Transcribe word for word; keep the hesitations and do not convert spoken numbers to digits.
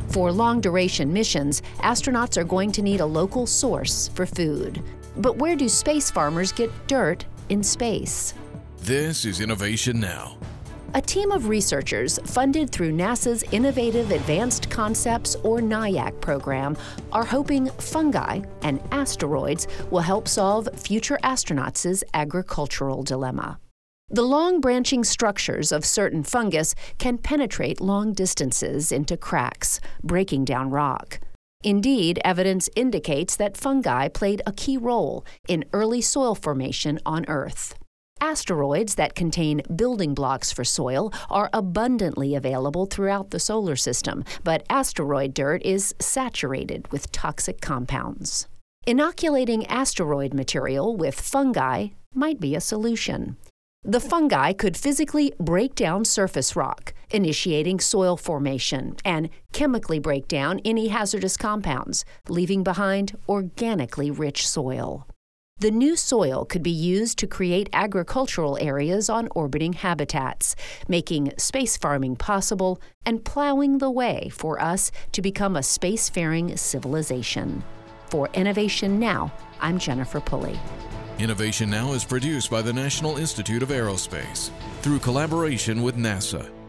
For long-duration missions, astronauts are going to need a local source for food. But where do space farmers get dirt in space? This is Innovation Now. A team of researchers funded through NASA's Innovative Advanced Concepts, or NIAC program, are hoping fungi and asteroids will help solve future astronauts' agricultural dilemma. The long branching structures of certain fungus can penetrate long distances into cracks, breaking down rock. Indeed, evidence indicates that fungi played a key role in early soil formation on Earth. Asteroids that contain building blocks for soil are abundantly available throughout the solar system, but asteroid dirt is saturated with toxic compounds. Inoculating asteroid material with fungi might be a solution. The fungi could physically break down surface rock, initiating soil formation, and chemically break down any hazardous compounds, leaving behind organically rich soil. The new soil could be used to create agricultural areas on orbiting habitats, making space farming possible and plowing the way for us to become a spacefaring civilization. For Innovation Now, I'm Jennifer Pulley. Innovation Now is produced by the National Institute of Aerospace through collaboration with NASA.